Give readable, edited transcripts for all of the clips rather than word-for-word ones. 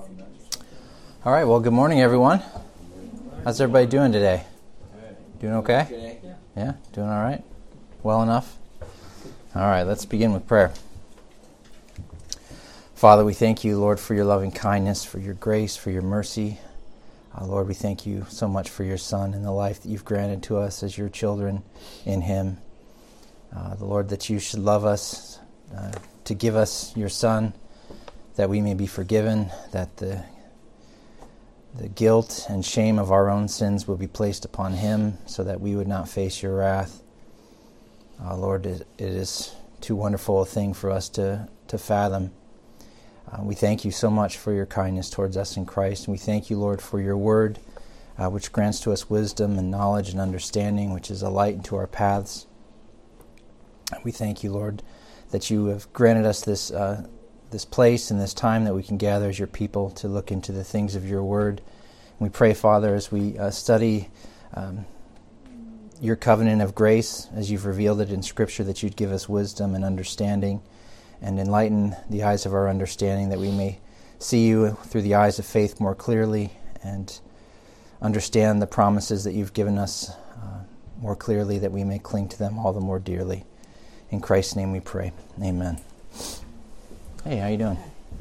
All right, well, good morning, everyone. How's everybody doing today? Doing okay? Yeah, doing all right? Well enough? All right, let's begin with prayer. Father, we thank you, Lord, for your loving kindness, for your grace, for your mercy. Lord, we thank you so much for your Son and the life that you've granted to us as your children in him. The Lord, that you should love us, to give us your Son, that we may be forgiven, that the guilt and shame of our own sins will be placed upon him so that we would not face your wrath. Lord, it is too wonderful a thing for us to fathom. We thank you so much for your kindness towards us in Christ. And we thank you, Lord, for your word, which grants to us wisdom and knowledge and understanding, which is a light into our paths. We thank you, Lord, that you have granted us this place and this time that we can gather as your people to look into the things of your word. And we pray, Father, as we study your covenant of grace, as you've revealed it in Scripture, that you'd give us wisdom and understanding and enlighten the eyes of our understanding, that we may see you through the eyes of faith more clearly and understand the promises that you've given us more clearly, that we may cling to them all the more dearly. In Christ's name we pray. Amen. Hey, how you doing?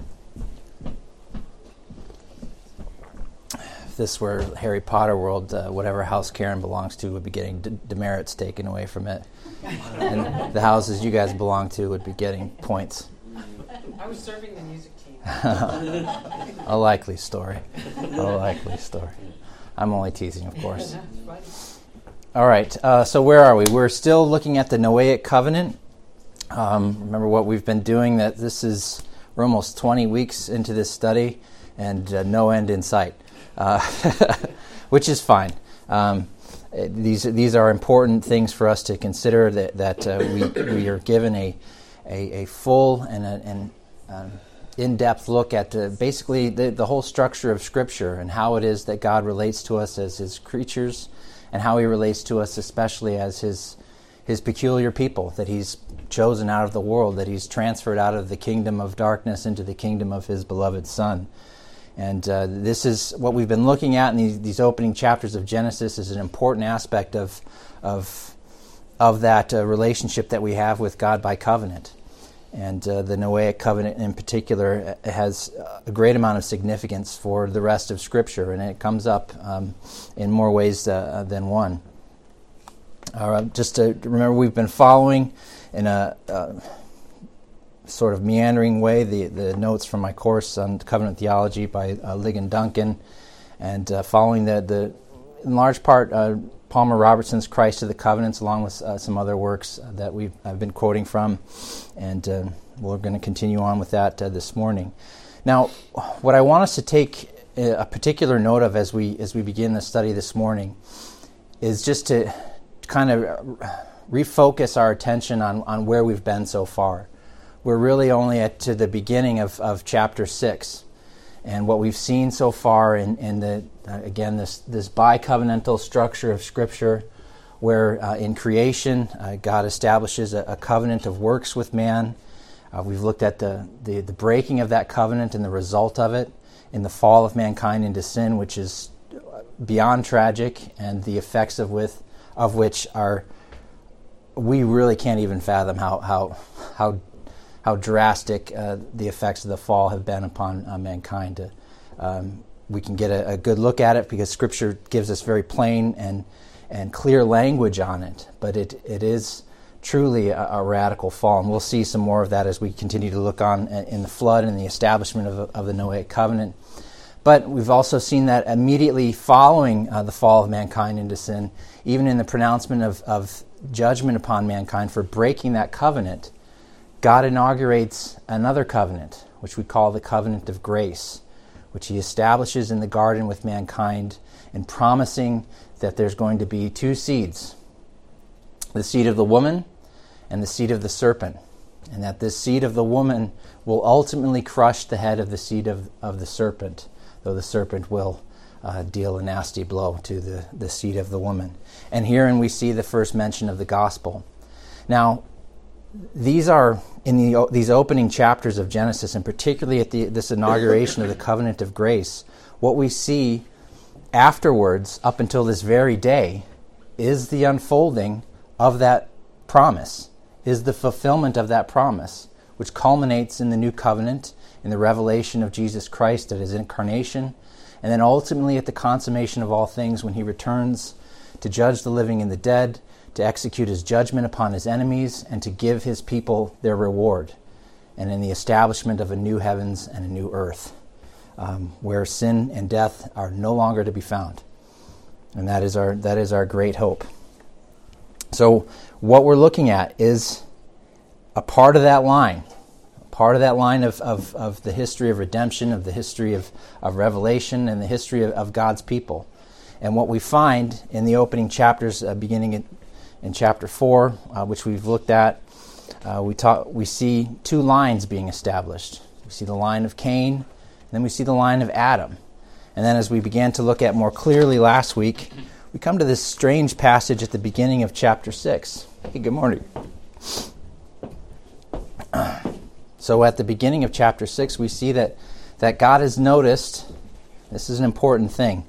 If this were Harry Potter world, whatever house Karen belongs to would be getting demerits taken away from it. And the houses you guys belong to would be getting points. I was serving the music team. A likely story. A likely story. I'm only teasing, of course. All right, so where are we? We're still looking at the Noahic covenant. Remember what we've been doing, that we're almost 20 weeks into this study and no end in sight, which is fine. These are important things for us to consider, that we are given a full and an in-depth look at basically the whole structure of Scripture and how it is that God relates to us as his creatures and how he relates to us especially as his peculiar people that he's chosen out of the world, that he's transferred out of the kingdom of darkness into the kingdom of his beloved Son. And this is what we've been looking at in these opening chapters of Genesis, is an important aspect of that relationship that we have with God by covenant. And the Noahic covenant in particular has a great amount of significance for the rest of Scripture, and it comes up in more ways than one. Just to remember, we've been following in a sort of meandering way the notes from my course on covenant theology by Ligon Duncan, and following the in large part Palmer Robertson's Christ of the Covenants, along with some other works that I've been quoting from, and we're going to continue on with that this morning. Now, what I want us to take a particular note of as we begin the study this morning is just to kind of refocus our attention on where we've been so far. We're really only to the beginning of chapter 6, and what we've seen so far in this bi-covenantal structure of Scripture, where in creation God establishes a covenant of works with man. We've looked at the breaking of that covenant and the result of it in the fall of mankind into sin, which is beyond tragic, and the effects of which are, we really can't even fathom how drastic the effects of the fall have been upon mankind. We can get a good look at it because Scripture gives us very plain and clear language on it, but it is truly a radical fall, and we'll see some more of that as we continue to look on in the flood and the establishment of the Noahic covenant. But we've also seen that immediately following the fall of mankind into sin, even in the pronouncement of judgment upon mankind for breaking that covenant, God inaugurates another covenant, which we call the covenant of grace, which he establishes in the garden with mankind, and promising that there's going to be two seeds, the seed of the woman and the seed of the serpent, and that this seed of the woman will ultimately crush the head of the seed of the serpent, though the serpent will deal a nasty blow to the seed of the woman. And herein we see the first mention of the gospel. Now, these are in these opening chapters of Genesis, and particularly at this inauguration of the covenant of grace. What we see afterwards, up until this very day, is the unfolding of that promise, is the fulfillment of that promise, which culminates in the new covenant, in the revelation of Jesus Christ at his incarnation, and then ultimately at the consummation of all things when he returns to judge the living and the dead, to execute his judgment upon his enemies, and to give his people their reward, and in the establishment of a new heavens and a new earth, where sin and death are no longer to be found. And that is our great hope. So what we're looking at is a part of that line, of the history of redemption, of the history of revelation, and the history of God's people. And what we find in the opening chapters, beginning in chapter 4, which we've looked at, we see two lines being established. We see the line of Cain, and then we see the line of Adam. And then as we began to look at more clearly last week, we come to this strange passage at the beginning of chapter 6. Hey, good morning. So at the beginning of chapter 6, we see that God has noticed, this is an important thing,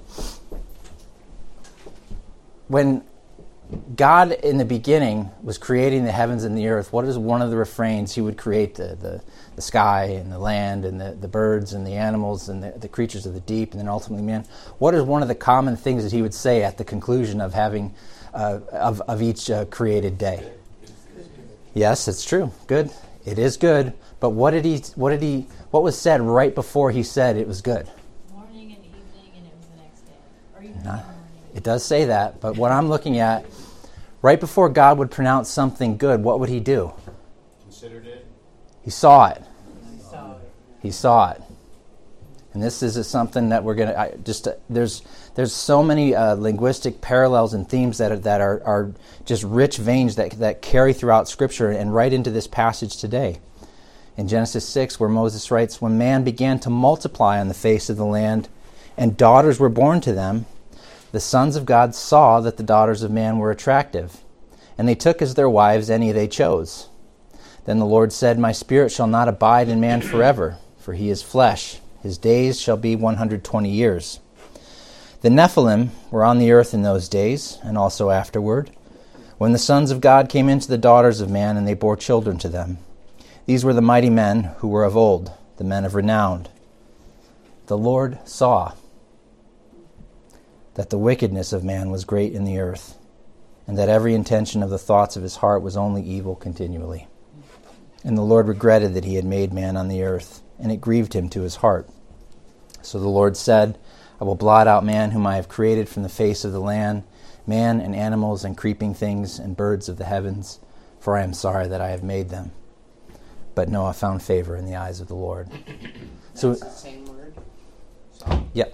when God in the beginning was creating the heavens and the earth, what is one of the refrains? He would create the sky and the land and the birds and the animals and the creatures of the deep, and then ultimately man. What is one of the common things that he would say at the conclusion of having of each created day? Yes, it's true. Good. It is good. But what was said right before he said it was good? Morning and evening, and it was the next day. Or evening and morning. It does say that, but what I'm looking at, right before God would pronounce something good, what would he do? Considered it. He saw it. So, He saw it. And this is something that we're going to there's so many linguistic parallels and themes that are just rich veins that carry throughout Scripture and right into this passage today. In Genesis 6, where Moses writes, "When man began to multiply on the face of the land, and daughters were born to them, the sons of God saw that the daughters of man were attractive, and they took as their wives any they chose. Then the Lord said, My spirit shall not abide in man forever, for he is flesh. His days shall be 120 years. The Nephilim were on the earth in those days, and also afterward, when the sons of God came into the daughters of man, and they bore children to them. These were the mighty men who were of old, the men of renown. The Lord saw that the wickedness of man was great in the earth, and that every intention of the thoughts of his heart was only evil continually. And the Lord regretted that he had made man on the earth, and it grieved him to his heart. So the Lord said, I will blot out man whom I have created from the face of the land, man and animals and creeping things and birds of the heavens, for I am sorry that I have made them. But Noah found favor in the eyes of the Lord." that's the same word. So, Yep.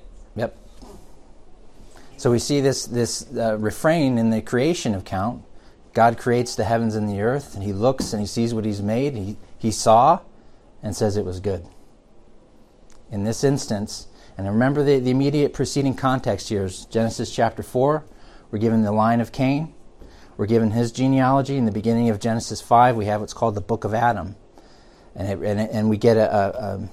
So we see this refrain in the creation account. God creates the heavens and the earth, and he looks and he sees what he's made. He saw and says it was good. In this instance, and remember the immediate preceding context here is Genesis chapter 4. We're given the line of Cain. We're given his genealogy. In the beginning of Genesis 5, we have what's called the Book of Adam. And we get a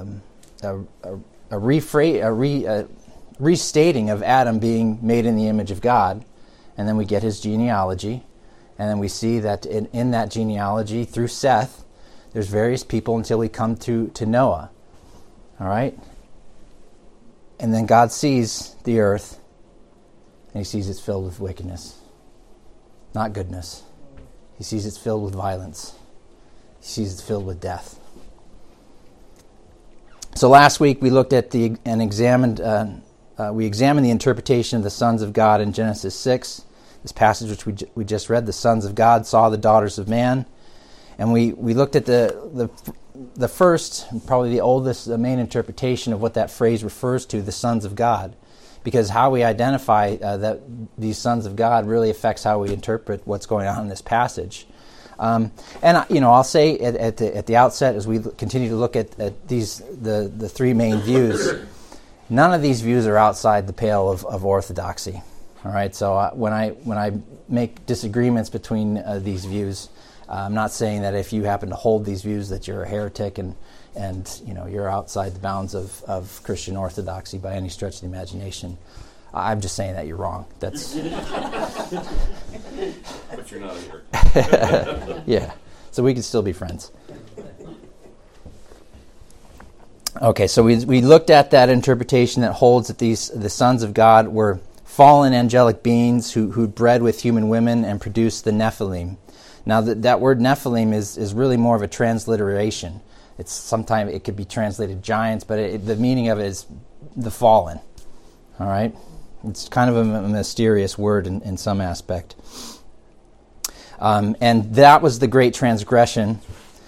restating of Adam being made in the image of God, and then we get his genealogy, and then we see that in that genealogy, through Seth, there's various people until we come to Noah. All right? And then God sees the earth, and he sees it's filled with wickedness, not goodness. He sees it's filled with violence. He sees it's filled with death. So last week we looked at examined the interpretation of the sons of God in Genesis 6. This passage which we just read, the sons of God saw the daughters of man. And we looked at the first, probably the oldest, the main interpretation of what that phrase refers to, the sons of God. Because how we identify that these sons of God really affects how we interpret what's going on in this passage. And I'll say at the outset, as we continue to look at the three main views, none of these views are outside the pale of orthodoxy. All right, so when I make disagreements between these views, I'm not saying that if you happen to hold these views that you're a heretic and you're outside the bounds of Christian orthodoxy by any stretch of the imagination. I'm just saying that you're wrong. That's But you're not a heretic. yeah. So we can still be friends. Okay, so we looked at that interpretation that holds that the sons of God were fallen angelic beings who bred with human women and produced the Nephilim. Now that word Nephilim is really more of a transliteration. It's sometimes it could be translated giants, but the meaning of it is the fallen. All right, it's kind of a mysterious word in some aspect. And that was the great transgression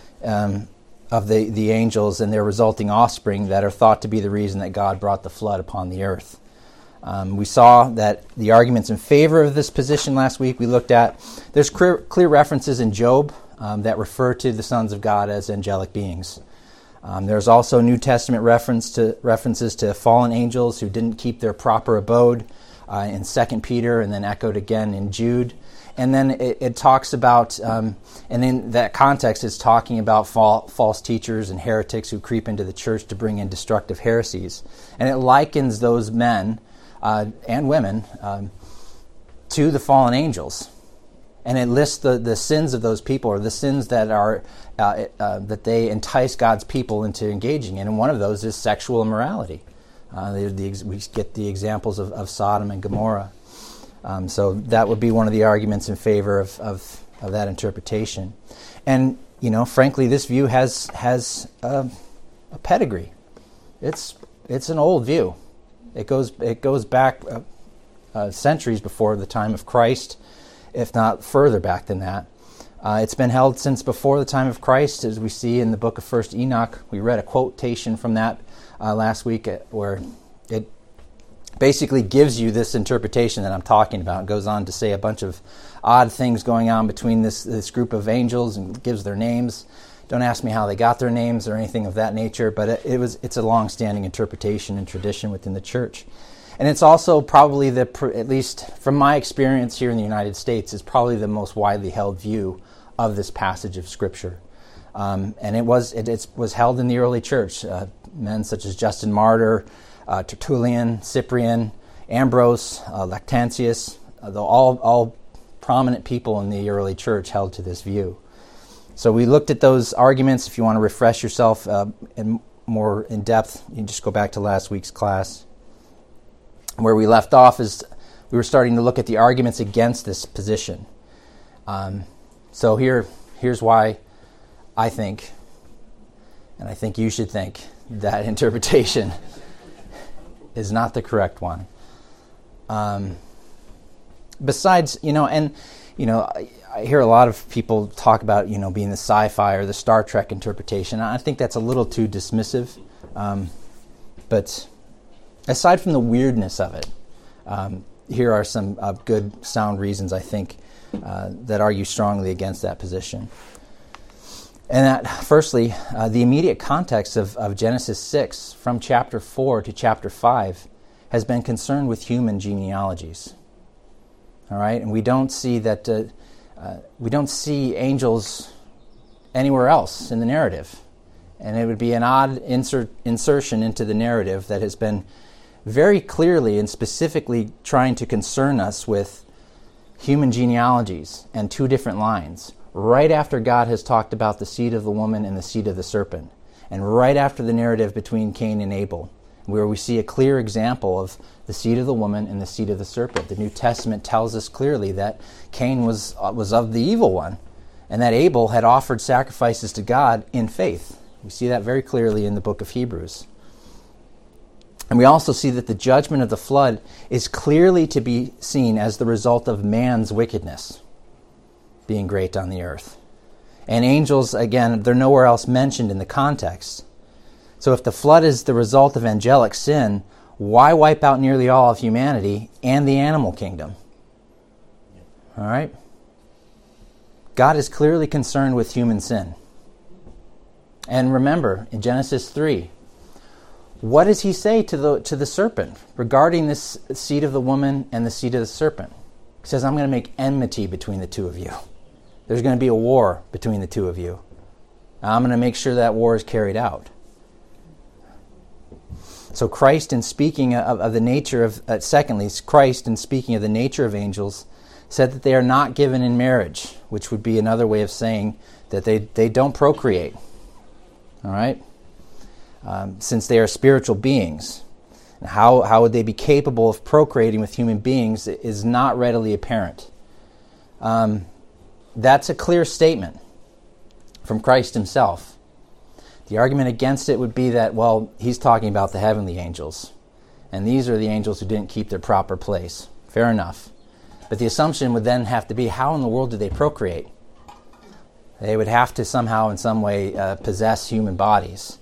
of the angels and their resulting offspring that are thought to be the reason that God brought the flood upon the earth. We saw that the arguments in favor of this position last week we looked at. There's clear references in Job that refer to the sons of God as angelic beings. There's also New Testament references to fallen angels who didn't keep their proper abode in 2 Peter and then echoed again in Jude. And then it talks about, and in that context, it's talking about false teachers and heretics who creep into the church to bring in destructive heresies. And it likens those men and women to the fallen angels. And it lists the sins of those people, or the sins that are that they entice God's people into engaging in. And one of those is sexual immorality. We get the examples of Sodom and Gomorrah. So that would be one of the arguments in favor of that interpretation. And frankly, this view has a pedigree. It's an old view. It goes back centuries before the time of Christ, if not further back than that. It's been held since before the time of Christ, as we see in the book of 1 Enoch. We read a quotation from that last week where it basically gives you this interpretation that I'm talking about. It goes on to say a bunch of odd things going on between this group of angels and gives their names. Don't ask me how they got their names or anything of that nature, but it's a long-standing interpretation and tradition within the church. And it's also probably at least from my experience here in the United States, is probably the most widely held view of this passage of Scripture. And it was held in the early church. Men such as Justin Martyr, Tertullian, Cyprian, Ambrose, Lactantius, all prominent people in the early church held to this view. So we looked at those arguments. If you want to refresh yourself more in depth, you can just go back to last week's class. Where we left off is we were starting to look at the arguments against this position. So here's why I think, and I think you should think, that interpretation is not the correct one. Besides, I hear a lot of people talk about, being the sci-fi or the Star Trek interpretation. I think that's a little too dismissive. But aside from the weirdness of it, here are some good, sound reasons, I think, that argue strongly against that position. And that, firstly, the immediate context of Genesis 6, from chapter 4 to chapter 5, has been concerned with human genealogies. All right, and we don't see that. We don't see angels anywhere else in the narrative, and it would be an odd insertion into the narrative that has been very clearly and specifically trying to concern us with human genealogies and two different lines, right after God has talked about the seed of the woman and the seed of the serpent, and right after the narrative between Cain and Abel, where we see a clear example of the seed of the woman and the seed of the serpent. The New Testament tells us clearly that Cain was of the evil one, and that Abel had offered sacrifices to God in faith. We see that very clearly in the book of Hebrews. And we also see that the judgment of the flood is clearly to be seen as the result of man's wickedness being great on the earth. And angels, again, they're nowhere else mentioned in the context. So if the flood is the result of angelic sin, why wipe out nearly all of humanity and the animal kingdom? All right? God is clearly concerned with human sin. And remember, in Genesis 3, what does he say to the serpent regarding this seed of the woman and the seed of the serpent? He says, I'm going to make enmity between the two of you. There's going to be a war between the two of you. I'm going to make sure that war is carried out. So Christ, in speaking of the nature of, secondly, Christ, in speaking of the nature of angels, said that they are not given in marriage, which would be another way of saying that they don't procreate. All right? Since they are spiritual beings. How would they be capable of procreating with human beings is not readily apparent. That's a clear statement from Christ himself. The argument against it would be that, well, he's talking about the heavenly angels. And these are the angels who didn't keep their proper place. Fair enough. But the assumption would then have to be, how in the world do they procreate? They would have to somehow, in some way, possess human bodies.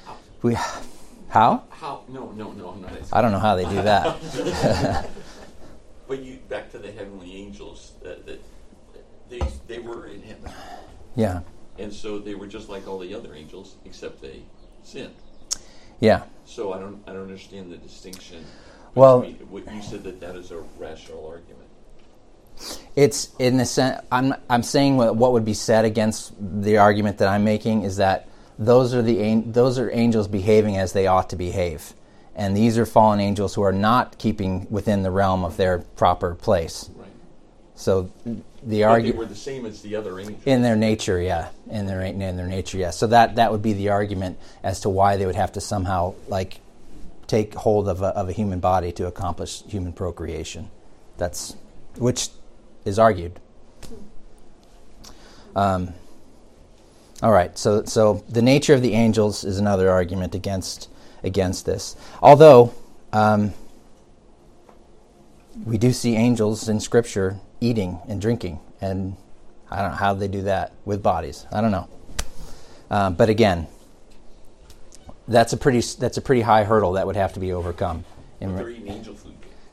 How? How? No, I'm not asking. I don't know how they do that. But back to the heavenly angels, that they were in heaven. Yeah. And so they were just like all the other angels, except they sinned. Yeah. So I don't understand the distinction. Well, You said that is a rational argument. It's in the sense. I'm saying what would be said against the argument that I'm making is that those are angels behaving as they ought to behave, and these are fallen angels who are not keeping within the realm of their proper place. Right. So the But argument they were the same as the other angels. in their nature, yeah, in their nature, yeah. So that would be the argument as to why they would have to somehow take hold of a human body to accomplish human procreation. That's which is argued. All right, so the nature of the angels is another argument against this. Although we do see angels in Scripture eating and drinking, and I don't know how they do that with bodies. I don't know. But again, that's a pretty high hurdle that would have to be overcome. But they're eating angel food.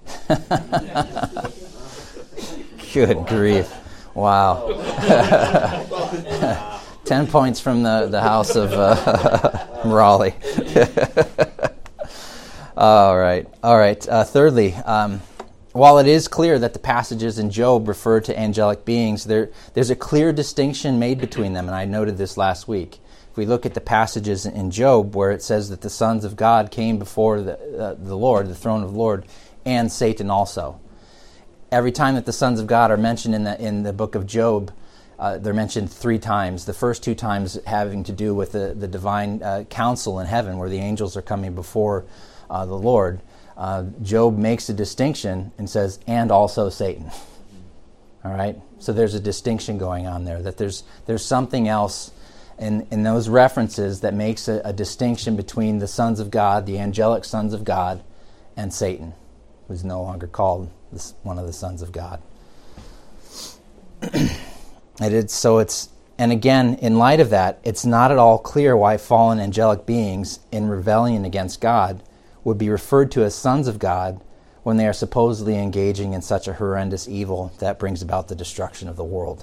Good grief! Wow. 10 points from the house of Raleigh. All right. Thirdly, while it is clear that the passages in Job refer to angelic beings, there's a clear distinction made between them, and I noted this last week. If we look at the passages in Job where it says that the sons of God came before the Lord, the throne of the Lord, and Satan also. Every time that the sons of God are mentioned in the book of Job, they're mentioned 3 times. The first 2 times having to do with the divine council in heaven where the angels are coming before the Lord. Job makes a distinction and says, and also Satan. All right? So there's a distinction going on there, that there's something else in those references that makes a distinction between the sons of God, the angelic sons of God, and Satan, who's no longer called one of the sons of God. And again, in light of that, it's not at all clear why fallen angelic beings in rebellion against God would be referred to as sons of God when they are supposedly engaging in such a horrendous evil that brings about the destruction of the world.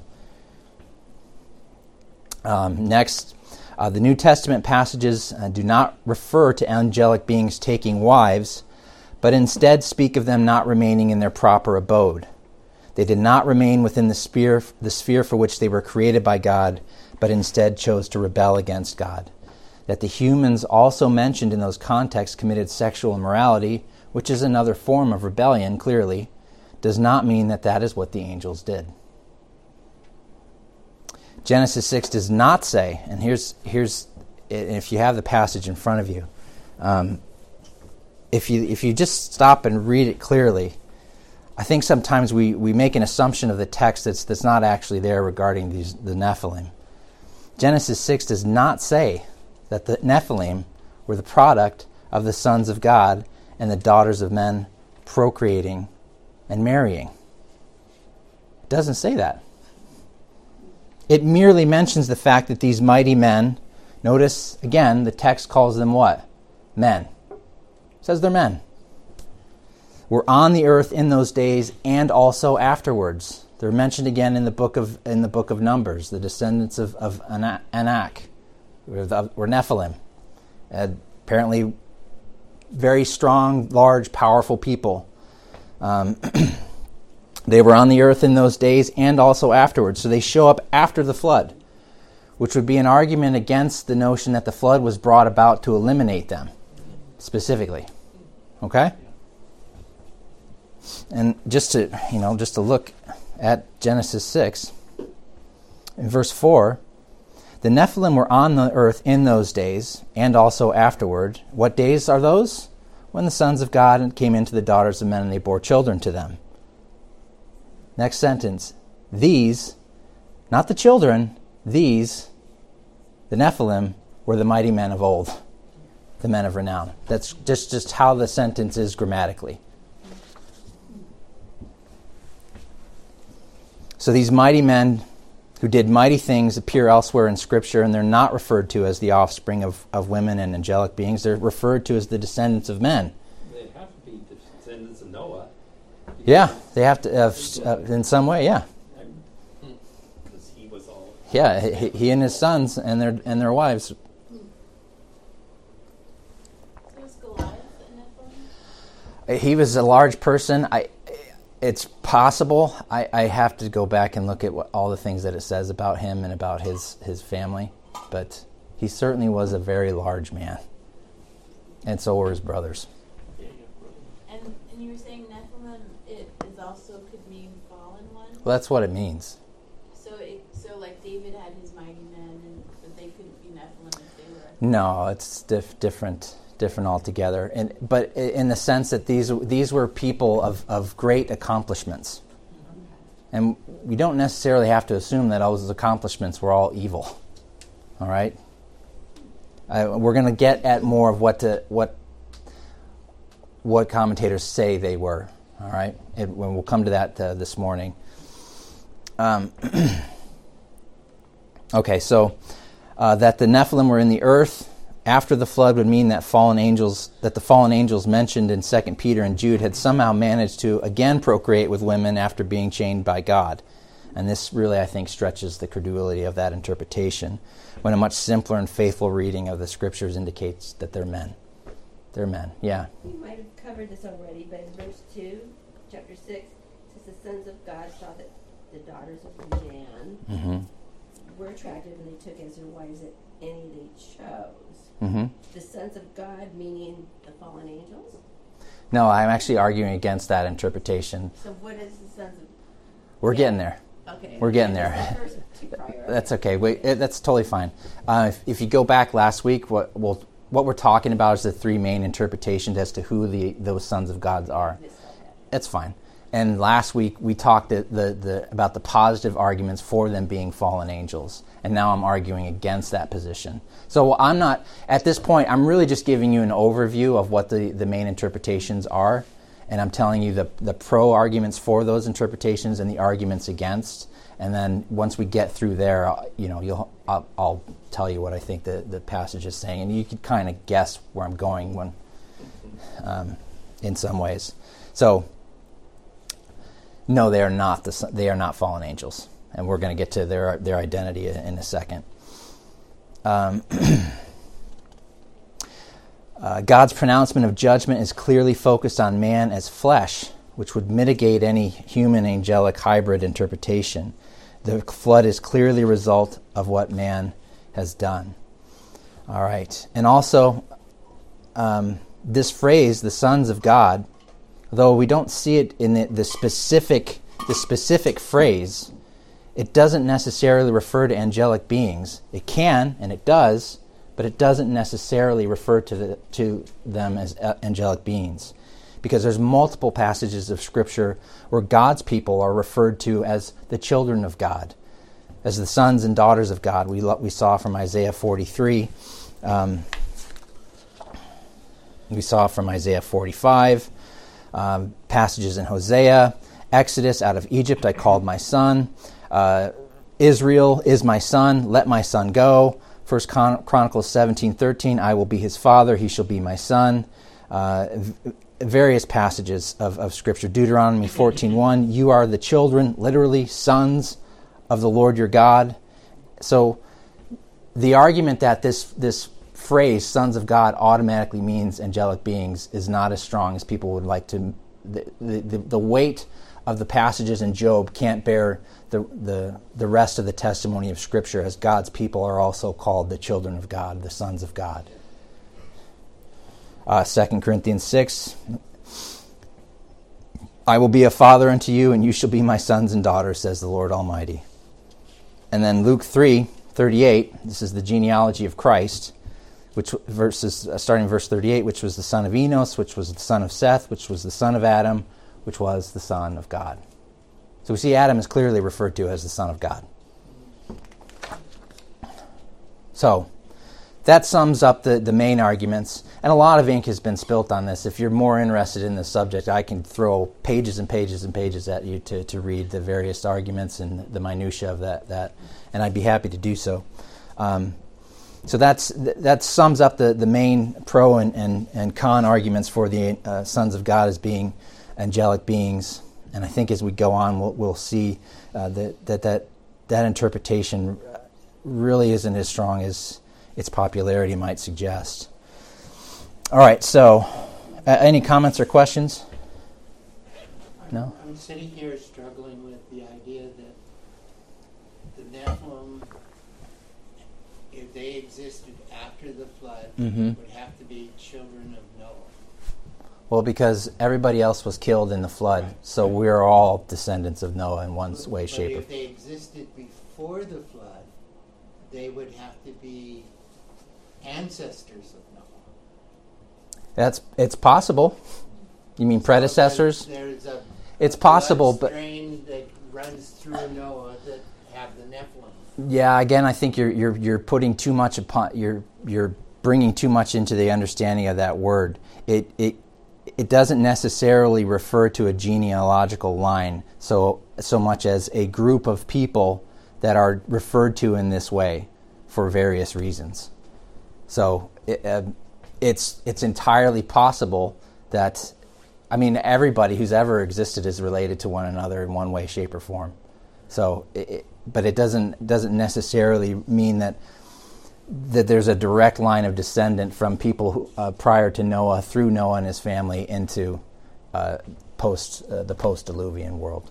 Next, the New Testament passages do not refer to angelic beings taking wives, but instead speak of them not remaining in their proper abode. They did not remain within the sphere for which they were created by God, but instead chose to rebel against God. That the humans also mentioned in those contexts committed sexual immorality, which is another form of rebellion, clearly, does not mean that is what the angels did. Genesis 6 does not say, and here's if you have the passage in front of you, if you just stop and read it clearly, I think sometimes we make an assumption of the text that's not actually there regarding the Nephilim. Genesis 6 does not say that the Nephilim were the product of the sons of God and the daughters of men procreating and marrying. It doesn't say that. It merely mentions the fact that these mighty men, notice again, the text calls them what? Men. It says they're men. Were on the earth in those days and also afterwards. They're mentioned again in the book of Numbers, the descendants of Anak, were Nephilim. Apparently very strong, large, powerful people. They were on the earth in those days and also afterwards. So they show up after the flood, which would be an argument against the notion that the flood was brought about to eliminate them, specifically. Okay? And just to look at Genesis 6, in verse 4, the Nephilim were on the earth in those days and also afterward. What days are those? When the sons of God came into the daughters of men and they bore children to them. Next sentence. These, not the children, these, the Nephilim, were the mighty men of old, the men of renown. That's just how the sentence is grammatically. So these mighty men who did mighty things appear elsewhere in Scripture, and they're not referred to as the offspring of women and angelic beings. They're referred to as the descendants of men. They have to be descendants of Noah. Yeah, they have to, in some way, yeah. Because he was all... Yeah, he and his sons and their wives. So is Goliath a Nephilim? He was a large person. It's possible. I have to go back and look at all the things that it says about him and about his family. But he certainly was a very large man. And so were his brothers. And you were saying Nephilim, it is also could mean fallen one? Well, that's what it means. So like David had his mighty men, but they couldn't be Nephilim if they were... No, it's different altogether. But in the sense that these were people of great accomplishments. And we don't necessarily have to assume that all those accomplishments were all evil. All right? We're going to get at more of what commentators say they were. All right? When we'll come to that this morning. Okay, so that the Nephilim were in the earth after the flood would mean that the fallen angels mentioned in 2 Peter and Jude had somehow managed to again procreate with women after being chained by God. And this really, I think, stretches the credulity of that interpretation, when a much simpler and faithful reading of the Scriptures indicates that they're men. They're men, yeah. We might have covered this already, but in verse 2, chapter 6, it says the sons of God saw that the daughters of man were attractive, and they took as their wives any they chose. The sons of God, meaning the fallen angels? No, I'm actually arguing against that interpretation. So what is the sons of... We're getting there. Okay. We're getting there. That's okay. That's totally fine. If you go back last week, what we're talking about is the three main interpretations as to who those sons of God are. That's fine. And last week we talked about the positive arguments for them being fallen angels. And now I'm arguing against that position. So I'm not, at this point, I'm really just giving you an overview of what the main interpretations are. And I'm telling you the pro arguments for those interpretations and the arguments against. And then once we get through there, I'll tell you what I think the passage is saying. And you can kind of guess where I'm going in some ways. So, no, they are not fallen angels, and we're going to get to their identity in a second. God's pronouncement of judgment is clearly focused on man as flesh, which would mitigate any human angelic hybrid interpretation. The flood is clearly a result of what man has done. All right, and also this phrase, "the sons of God," though we don't see it in the specific phrase, it doesn't necessarily refer to angelic beings. It can, and it does, but it doesn't necessarily refer to them as angelic beings. Because there's multiple passages of Scripture where God's people are referred to as the children of God, as the sons and daughters of God. We saw from Isaiah 43. We saw from Isaiah 45. Passages in Hosea, Exodus, out of Egypt I called my son. Israel is my son, let my son go. 1 Chronicles 17:13, I will be his father, he shall be my son. Various passages of Scripture. Deuteronomy 14:1, you are the children, literally sons of the Lord your God. So the argument that this phrase, sons of God, automatically means angelic beings is not as strong as people would like to the weight of the passages in Job can't bear the rest of the testimony of Scripture, as God's people are also called the children of God, the sons of God. 2 Corinthians 6, I will be a father unto you, and you shall be my sons and daughters, says the Lord Almighty. And then Luke 3:38, this is the genealogy of Christ, which verses starting verse 38, which was the son of Enos, which was the son of Seth, which was the son of Adam, which was the son of God. So we see Adam is clearly referred to as the son of God. So that sums up the main arguments, and a lot of ink has been spilt on this. If you're more interested in this subject, I can throw pages and pages and pages at you to read the various arguments and the minutiae of that, and I'd be happy to do so. So that sums up the main pro and con arguments for the sons of God as being angelic beings. And I think as we go on, we'll see that interpretation really isn't as strong as its popularity might suggest. All right, so any comments or questions? No? I'm sitting here struggling with the idea that the Nephilim, if they existed after the flood, would have to be children of Noah. Well, because everybody else was killed in the flood, so we're all descendants of Noah in one way, shape, or But if they existed before the flood, they would have to be ancestors of Noah. It's possible. You mean predecessors? There's a It's possible, but strain that runs through Noah that have the Nephilim. yeah, again, I think you're putting too much upon you're bringing too much into the understanding of that word. It doesn't necessarily refer to a genealogical line so much as a group of people that are referred to in this way for various reasons. So it's entirely possible that, I mean, everybody who's ever existed is related to one another in one way, shape, or form. So, but it doesn't necessarily mean that there's a direct line of descendant from people who, prior to Noah, through Noah and his family, into the post-Diluvian world.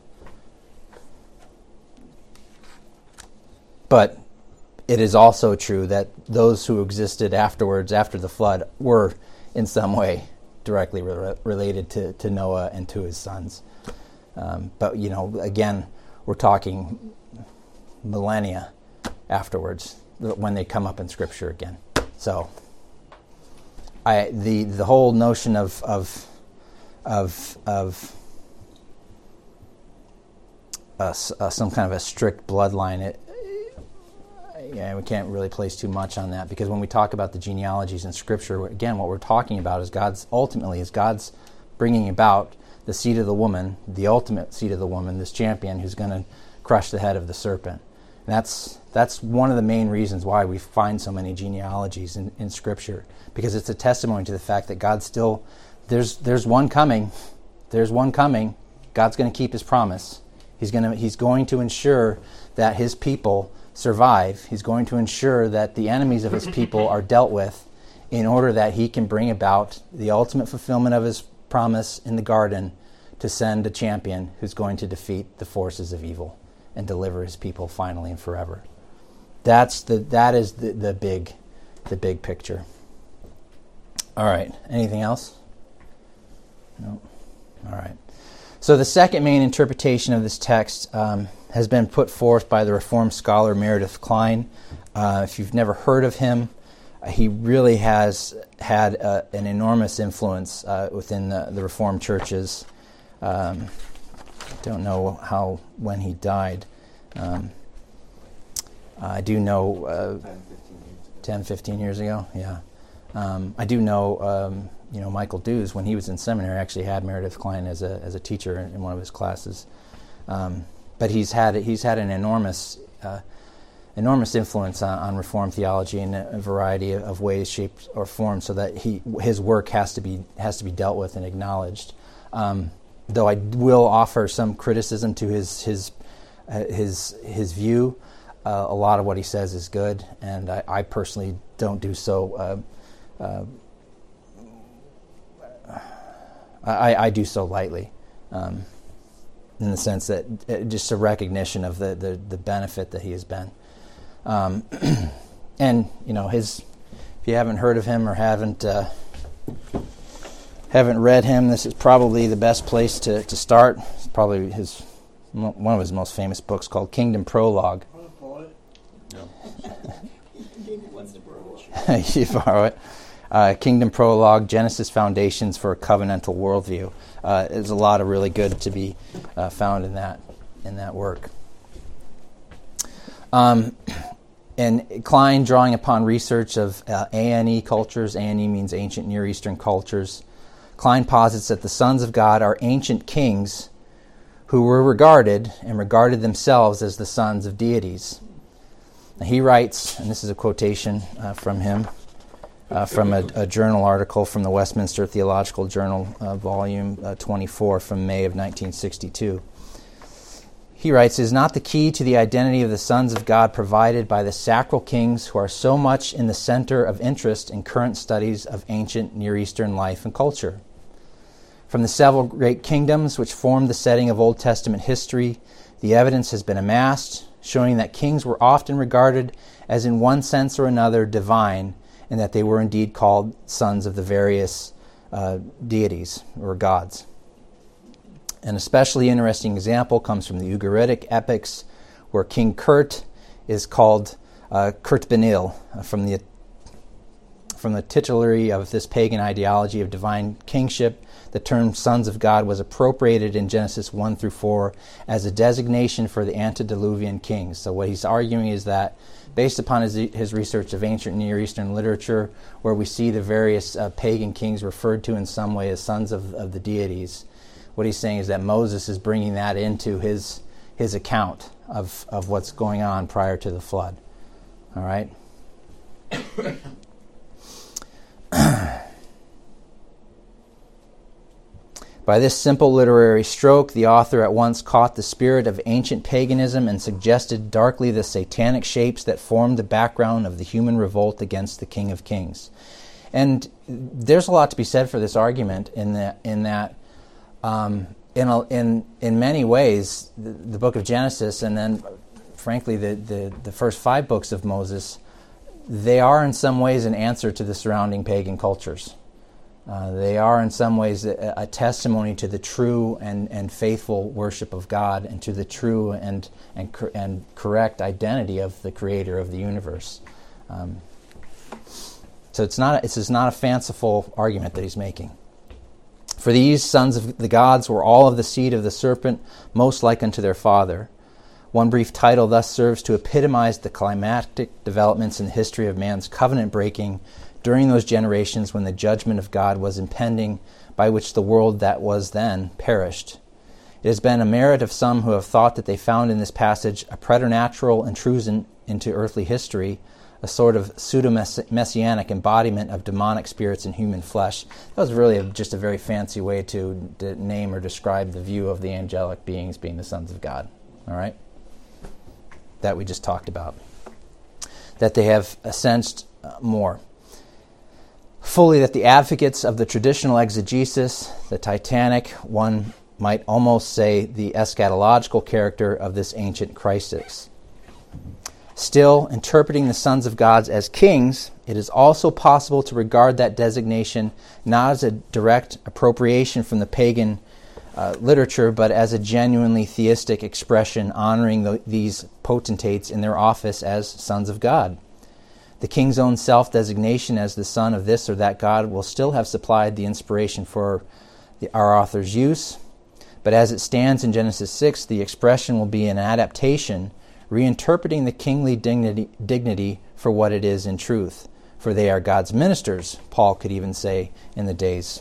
But it is also true that those who existed afterwards, after the flood, were in some way directly related to Noah and to his sons. But, again, we're talking millennia afterwards when they come up in Scripture again. So, the whole notion of some kind of a strict bloodline, we can't really place too much on that, because when we talk about the genealogies in Scripture, again, what we're talking about is God's bringing about the seed of the woman, the ultimate seed of the woman, this champion who's going to crush the head of the serpent. And that's one of the main reasons why we find so many genealogies in Scripture, because it's a testimony to the fact that God still, there's one coming. There's one coming. God's going to keep His promise. He's going to ensure that His people survive. He's going to ensure that the enemies of His people are dealt with, in order that He can bring about the ultimate fulfillment of His promise in the garden to send a champion who's going to defeat the forces of evil and deliver His people finally and forever. That is the big picture. All right. Anything else? No. All right. So the second main interpretation of this text has been put forth by the Reformed scholar Meredith Kline. If you've never heard of him, he really has had an enormous influence within the Reformed churches. Don't know when he died. I do know 10, 15 years ago. Yeah. I do know Michael Dews, when he was in seminary, actually had Meredith Kline as a teacher in one of his classes. But he's had an enormous influence on Reformed theology in a variety of ways, shapes, or forms, so that his work has to be dealt with and acknowledged. Though I will offer some criticism to his view. A lot of what he says is good, and I personally don't do so. I do so lightly, in the sense that just a recognition of the benefit that he has been. And, if you haven't heard of him or haven't read him, this is probably the best place to start. It's probably one of his most famous books, called Kingdom Prologue. You borrow it. Kingdom Prologue, Genesis Foundations for a Covenantal Worldview. There's a lot of really good to be found in that work. And Klein, drawing upon research of ANE cultures, ANE means ancient Near Eastern cultures, Klein posits that the sons of God are ancient kings who were regarded themselves as the sons of deities. Now he writes, and this is a quotation from him, from a journal article from the Westminster Theological Journal, volume 24 from May of 1962. He writes, "Is not the key to the identity of the sons of God provided by the sacral kings who are so much in the center of interest in current studies of ancient Near Eastern life and culture? From the several great kingdoms which formed the setting of Old Testament history, the evidence has been amassed, showing that kings were often regarded as in one sense or another divine, and that they were indeed called sons of the various deities or gods. An especially interesting example comes from the Ugaritic epics, where King Kurt is called Kurt Benil, from the titulary of this pagan ideology of divine kingship. The term sons of God was appropriated in Genesis 1 through 4 as a designation for the antediluvian kings. So what he's arguing is that, based upon his research of ancient Near Eastern literature, where we see the various pagan kings referred to in some way as sons of the deities, what he's saying is that Moses is bringing that into his account of what's going on prior to the flood. All right? By this simple literary stroke, the author at once caught the spirit of ancient paganism and suggested darkly the satanic shapes that formed the background of the human revolt against the King of Kings. And there's a lot to be said for this argument in that in many ways, the book of Genesis, and then, frankly, the first 5 books of Moses, they are in some ways an answer to the surrounding pagan cultures. They are in some ways a testimony to the true and faithful worship of God, and to the true and correct identity of the Creator of the universe. So this is not a fanciful argument that he's making. For these sons of the gods were all of the seed of the serpent, most like unto their father. One brief title thus serves to epitomize the climactic developments in the history of man's covenant breaking during those generations when the judgment of God was impending, by which the world that was then perished. It has been a merit of some who have thought that they found in this passage a preternatural intrusion into earthly history, a sort of pseudo-messianic embodiment of demonic spirits in human flesh. That was really just a very fancy way to name or describe the view of the angelic beings being the sons of God. All right? That we just talked about. That they have sensed more fully that the advocates of the traditional exegesis, the titanic, one might almost say the eschatological character of this ancient crisis. Still, interpreting the sons of God as kings, it is also possible to regard that designation not as a direct appropriation from the pagan literature, but as a genuinely theistic expression honoring these potentates in their office as sons of God. The king's own self-designation as the son of this or that god will still have supplied the inspiration for our author's use, but as it stands in Genesis 6, the expression will be an adaptation, reinterpreting the kingly dignity for what it is in truth. For they are God's ministers, Paul could even say in the days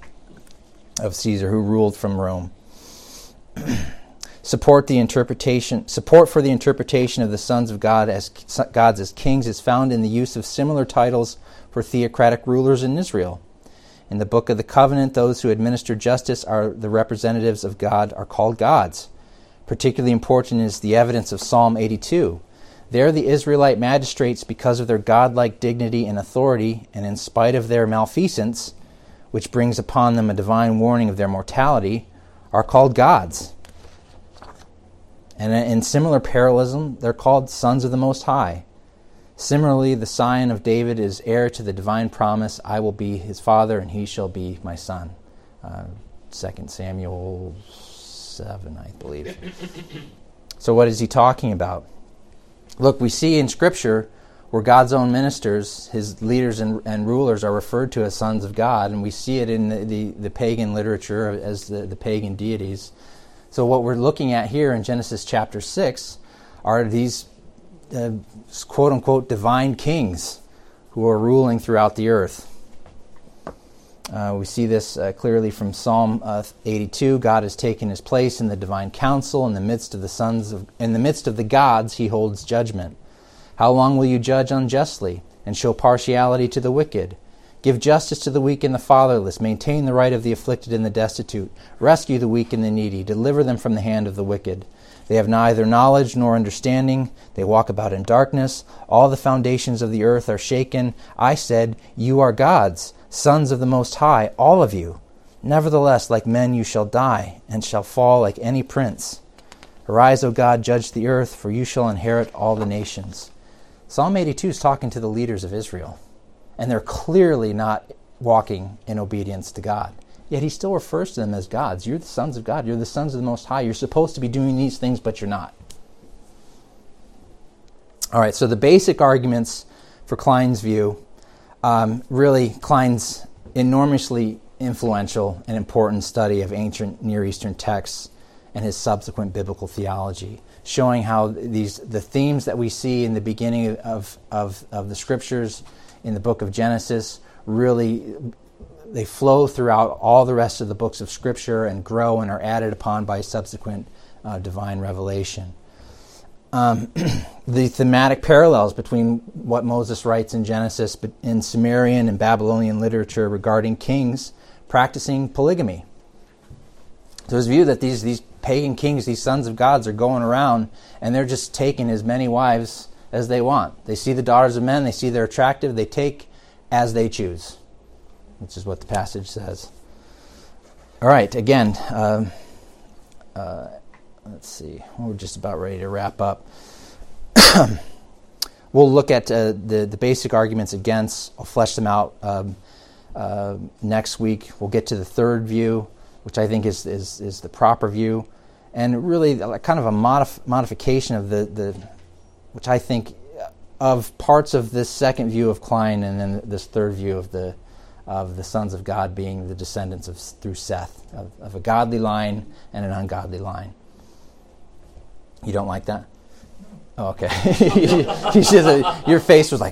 of Caesar, who ruled from Rome. Support for the interpretation of the sons of God as gods as kings is found in the use of similar titles for theocratic rulers in Israel. In the Book of the Covenant, those who administer justice are the representatives of God are called gods. Particularly important is the evidence of Psalm 82. There the Israelite magistrates, because of their godlike dignity and authority, and in spite of their malfeasance, which brings upon them a divine warning of their mortality, are called gods. And in similar parallelism, they're called sons of the Most High. Similarly, the Scion of David is heir to the divine promise, I will be his father and he shall be my son. 2 Samuel 7, I believe. So what is he talking about? Look, we see in Scripture where God's own ministers, his leaders and rulers, are referred to as sons of God, and we see it in the pagan literature as the pagan deities. So what we're looking at here in Genesis chapter 6 are these quote-unquote divine kings who are ruling throughout the earth. We see this clearly from Psalm 82. God has taken his place in the divine council. In the midst of the gods, he holds judgment. How long will you judge unjustly and show partiality to the wicked? Give justice to the weak and the fatherless. Maintain the right of the afflicted and the destitute. Rescue the weak and the needy. Deliver them from the hand of the wicked. They have neither knowledge nor understanding. They walk about in darkness. All the foundations of the earth are shaken. I said, you are gods, sons of the Most High, all of you. Nevertheless, like men you shall die, and shall fall like any prince. Arise, O God, judge the earth, for you shall inherit all the nations. Psalm 82 is talking to the leaders of Israel, and they're clearly not walking in obedience to God. Yet he still refers to them as gods. You're the sons of God. You're the sons of the Most High. You're supposed to be doing these things, but you're not. All right, so the basic arguments for Klein's view, really Klein's enormously influential and important study of ancient Near Eastern texts and his subsequent biblical theology, showing how the themes that we see in the beginning of the Scriptures in the book of Genesis really they flow throughout all the rest of the books of Scripture and grow and are added upon by subsequent divine revelation. The thematic parallels between what Moses writes in Genesis but in Sumerian and Babylonian literature regarding kings practicing polygamy. So his view that these pagan kings, these sons of gods, are going around and they're just taking as many wives as they want. They see the daughters of men, they see they're attractive, they take as they choose, which is what the passage says. All right, again, let's see. We're just about ready to wrap up. We'll look at the basic arguments against. I'll flesh them out next week. We'll get to the third view, which I think is the proper view, and really kind of a modification of the which I think of parts of this second view of Klein, and then this third view of the sons of God being the descendants through Seth, of a godly line and an ungodly line. You don't like that? Oh, okay. Your face was like...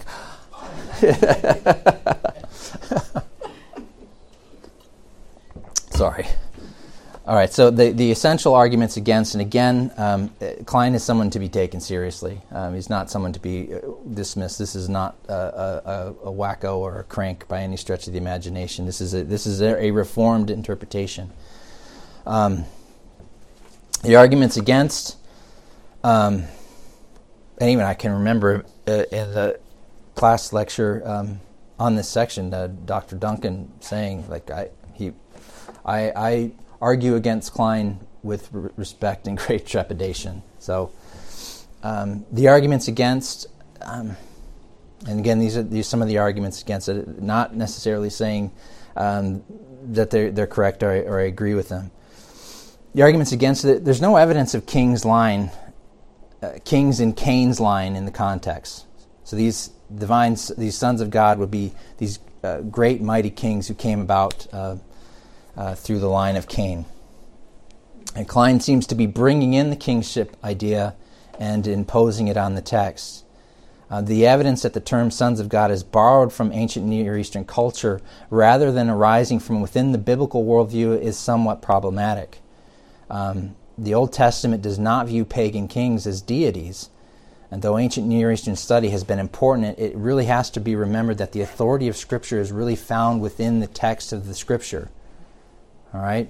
Sorry. All right, so the essential arguments against, and again, Klein is someone to be taken seriously. He's not someone to be dismissed. This is not a wacko or a crank by any stretch of the imagination. This is a reformed interpretation. The arguments against, and even I can remember in the class lecture on this section, Dr. Duncan saying, like, I argue against Klein with respect and great trepidation. So the arguments against, and again, these are some of the arguments against it, not necessarily saying that they're correct or I agree with them. The arguments against it, there's no evidence of King's and Cain's line in the context. So these sons of God would be these great mighty kings who came about through the line of Cain. And Klein seems to be bringing in the kingship idea and imposing it on the text. The evidence that the term sons of God is borrowed from ancient Near Eastern culture rather than arising from within the biblical worldview is somewhat problematic. The Old Testament does not view pagan kings as deities, and though ancient Near Eastern study has been important, it really has to be remembered that the authority of Scripture is really found within the text of the Scripture. All right?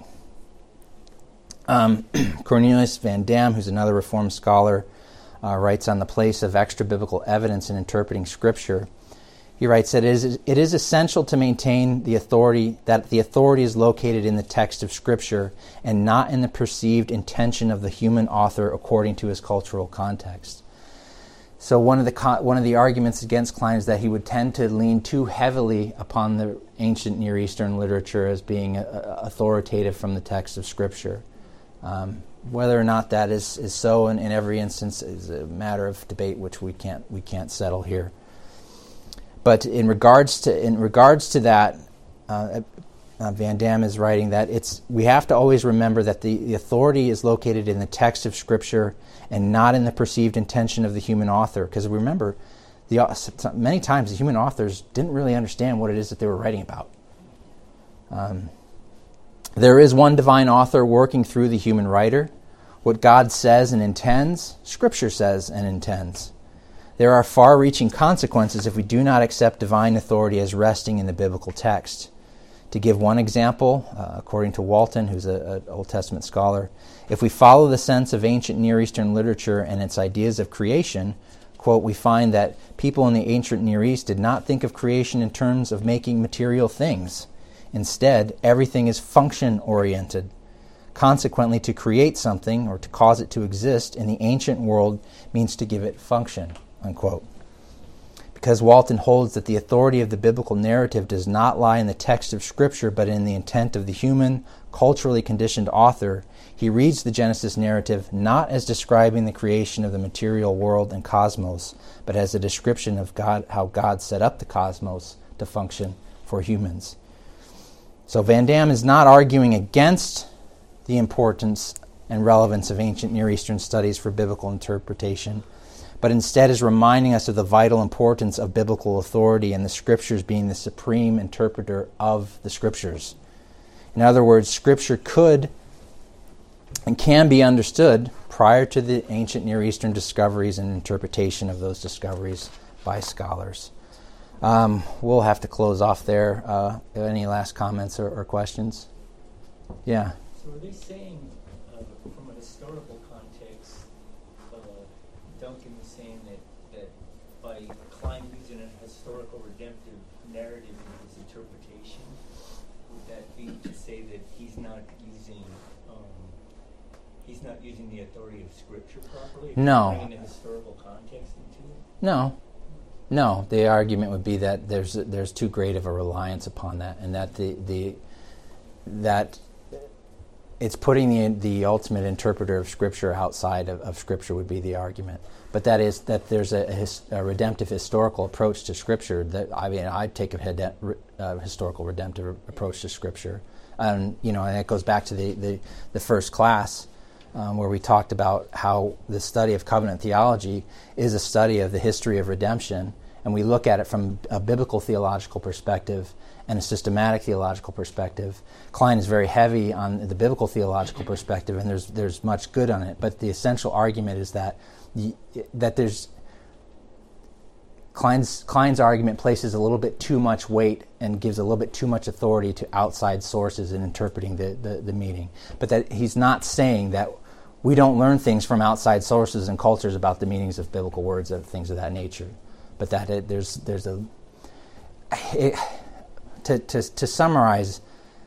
Cornelius Van Dam, who's another Reformed scholar, writes on the place of extra-biblical evidence in interpreting Scripture. He writes that it is essential to maintain the authority is located in the text of Scripture and not in the perceived intention of the human author according to his cultural context. So one of the arguments against Klein is that he would tend to lean too heavily upon the ancient Near Eastern literature as being authoritative from the text of Scripture. Whether or not that is so in every instance is a matter of debate which we can't settle here. But in regards to that, Van Dam is writing that we have to always remember that the authority is located in the text of Scripture and not in the perceived intention of the human author. Because remember, many times the human authors didn't really understand what it is that they were writing about. There is one divine author working through the human writer. What God says and intends, Scripture says and intends. There are far-reaching consequences if we do not accept divine authority as resting in the biblical text. To give one example, according to Walton, who's an Old Testament scholar, if we follow the sense of ancient Near Eastern literature and its ideas of creation, quote, we find that people in the ancient Near East did not think of creation in terms of making material things. Instead, everything is function-oriented. Consequently, to create something or to cause it to exist in the ancient world means to give it function, unquote. Because Walton holds that the authority of the biblical narrative does not lie in the text of Scripture but in the intent of the human, culturally conditioned author, he reads the Genesis narrative not as describing the creation of the material world and cosmos, but as a description of how God set up the cosmos to function for humans. So Van Dam is not arguing against the importance and relevance of ancient Near Eastern studies for biblical interpretation, but instead is reminding us of the vital importance of biblical authority and the Scriptures being the supreme interpreter of the Scriptures. In other words, Scripture could and can be understood prior to the ancient Near Eastern discoveries and interpretation of those discoveries by scholars. We'll have to close off there. Any last comments or questions? Yeah. So are they saying, from a historical context, Duncan was saying that by Klein using a historical redemptive narrative in his interpretation, would that be to say that he's not using the authority of Scripture properly? No. Bringing the historical context into it? No. The argument would be that there's too great of a reliance upon that, and that that it's putting the ultimate interpreter of Scripture outside of Scripture would be the argument. But that is that there's a redemptive historical approach to Scripture. I'd take a historical redemptive approach to Scripture, and it goes back to the first class where we talked about how the study of covenant theology is a study of the history of redemption, and we look at it from a biblical theological perspective and a systematic theological perspective. Klein is very heavy on the biblical theological perspective, and there's much good on it. But the essential argument is that there's Klein's argument places a little bit too much weight and gives a little bit too much authority to outside sources in interpreting the meaning. But that he's not saying that we don't learn things from outside sources and cultures about the meanings of biblical words and things of that nature. But that to summarize,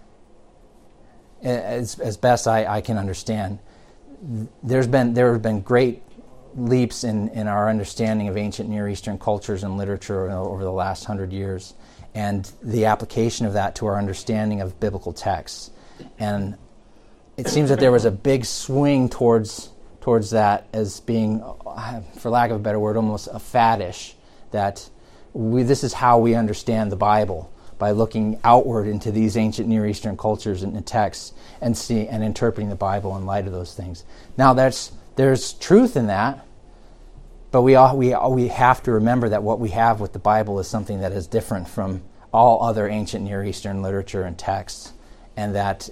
as best I can understand, there have been great leaps in our understanding of ancient Near Eastern cultures and literature over the last 100 years, and the application of that to our understanding of biblical texts. And it seems that there was a big swing towards that as being, for lack of a better word, almost a faddish, that this is how we understand the Bible, by looking outward into these ancient Near Eastern cultures and texts and interpreting the Bible in light of those things. Now, there's truth in that, but we have to remember that what we have with the Bible is something that is different from all other ancient Near Eastern literature and texts, and that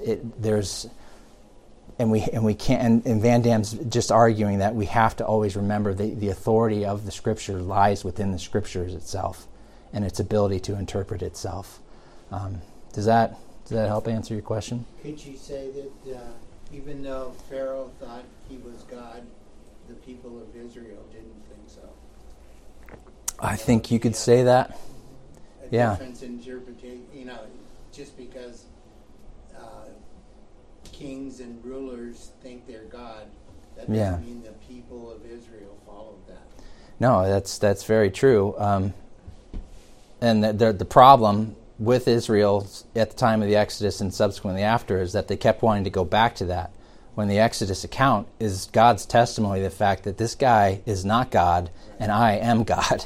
and Van Dam's just arguing that we have to always remember the authority of the Scripture lies within the Scriptures itself and its ability to interpret itself. Does that help answer your question? Could you say that even though Pharaoh thought he was God, the people of Israel didn't think so? I think you could say that. Yeah. difference in interpretation. Just because kings and rulers think they're God, that doesn't Yeah. mean the people of Israel followed that. No, that's very true. And the problem with Israel at the time of the Exodus and subsequently after is that they kept wanting to go back to that. When the Exodus account is God's testimony, the fact that this guy is not God and I am God.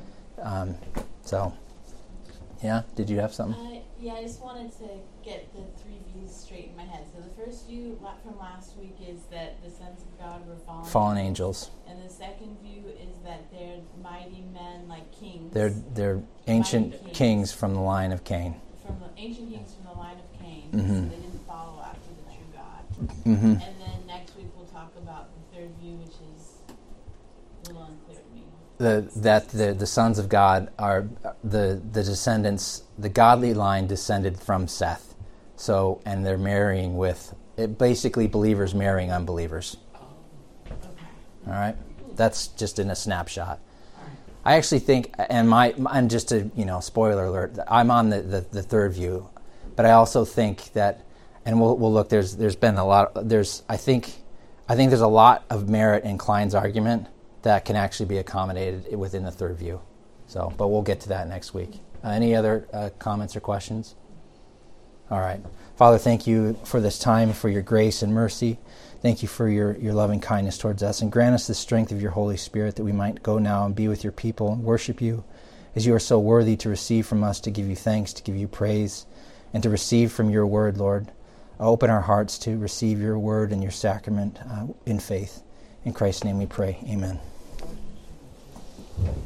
Yeah, did you have something? Yeah, I just wanted to get the three views straight in my head. So the first view from last week is that the sons of God were fallen Angels. And the second view is that they're mighty men like kings. They're ancient Mighty kings from the line of Cain. From the ancient kings from the line of Cain. Mhm. So they didn't follow after the true God. Mm-hmm. And then next week we'll talk about the third view, which is a little unclear to me. The sons of God are the descendants, the godly line descended from Seth. So, and they're marrying basically believers marrying unbelievers. All right? That's just in a snapshot. I actually think, and I'm just a, spoiler alert, I'm on the third view, but I also think that, and we'll look, there's been a lot, I think there's a lot of merit in Klein's argument that can actually be accommodated within the third view. So, but we'll get to that next week. Any other comments or questions? All right. Father, thank you for this time, for your grace and mercy. Thank you for your loving kindness towards us. And grant us the strength of your Holy Spirit that we might go now and be with your people and worship you as you are so worthy to receive from us, to give you thanks, to give you praise, and to receive from your word, Lord. Open our hearts to receive your word and your sacrament in faith. In Christ's name we pray. Amen.